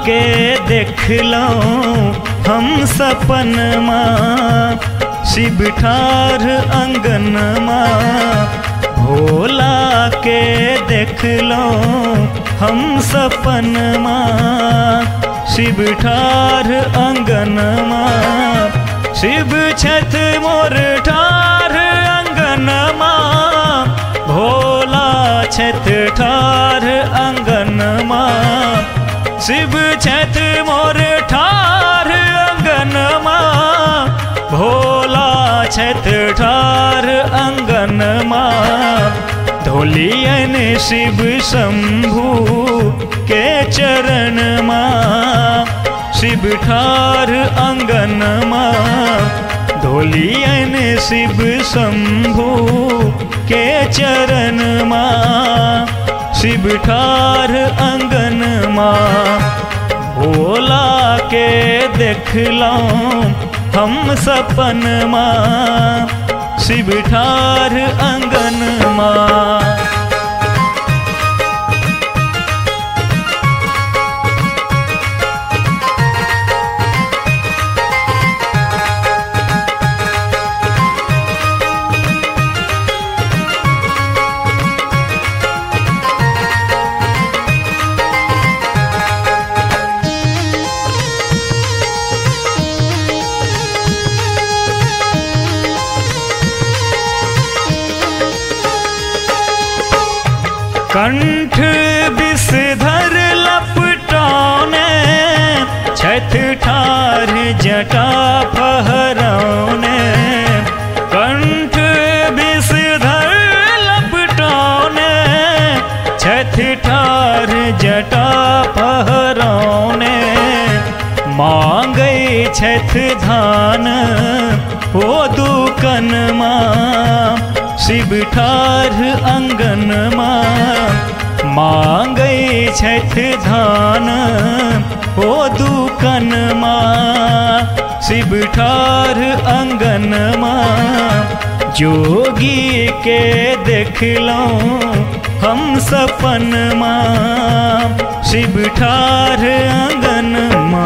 के देखलौं हम सपनमा, शिव ठाढ़ अंगनमा। भोला के देखलौं हम सपनमा, शिव ठाढ़ अंगनमा। शिव छथ मोर ठाढ़ अंगनमा, भोला छथ ठाढ़ अंगनमा। शिव छथ मोर ठाढ़ अंगनमा, भोला छथ ठाढ़ अंगनमा। धोलियन शिव शंभु के चरणमा, शिव ठाढ़ अंगनमा। धोलियन शिव शंभु के चरणमा, शिव ठाढ़ अंगनमा। भोला के देखलौं हम सपनमा, शिव ठाढ़ अंगनमा। कंठ विषधर लपटौने, छठ ठाढ़ जटा फहरौने। कंठ विषधर लपटौने, छठ ठाढ़ जटा फहरौने। मांगै छठ धान हो दुकनमा, शिव ठाढ़ अंगनमा। मांगै छठ धान हो दुकनमा, शिव ठाढ़ अंगनमा। जोगी के देखलौं हम सपनमा, शिव ठाढ़ अंगनमा।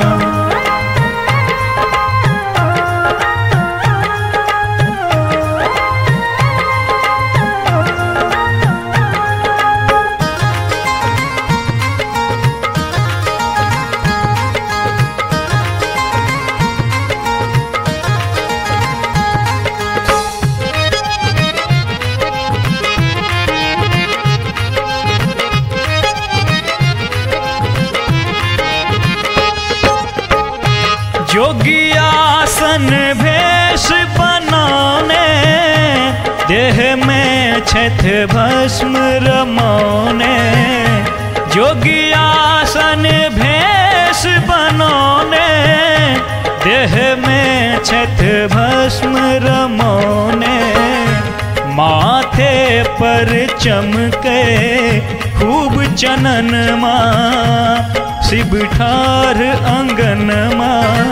जोगी आसन भेष बनाने, देह में छठ भस्म रमौने। जोगी आसन भेष बनाने, देह में छठ भस्म रमौने। माथे पर चमके खूब चननमा, शिव ठाढ़ अंगनमा।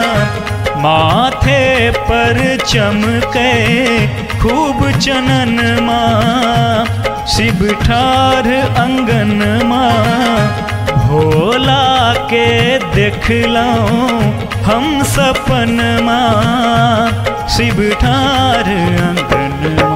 माथे पर चमके खूब चननमा, शिव ठाढ़ अंगनमा। भोला के देखलौं हम सपनमा, शिव ठाढ़ अंगनमा।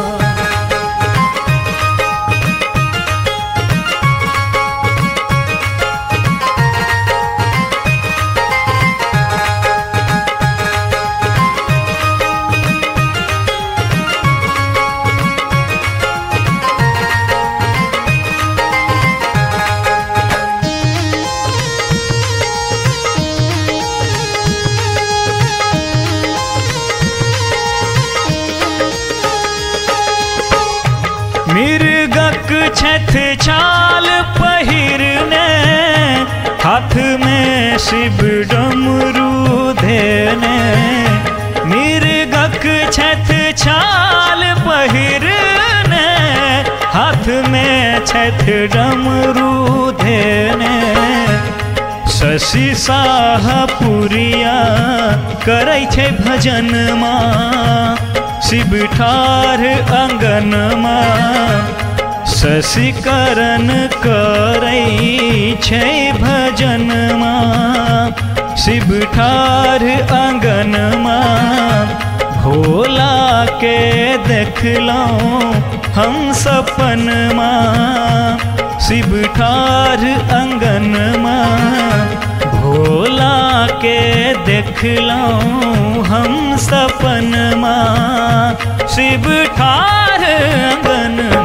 मिर्गक छठ छाल पहिरने, हाथ में शिव डमरू धेने। मिर्गक छठ छाल पहिरने, हाथ में छठ डमरू धेने। शशि शाहपुरिया करै छै भजनमा, शिव ठाढ़ अंगनमा। शशिकरण करै छै भजनमा, शिव ठाढ़ आंगनमा, भोला के देखलहुँ हम सपनमा। शिव ठाढ़ आंगनमा, भोला के देखलहुँ हम सपनमा। शिव ठाढ़ आंगनमा,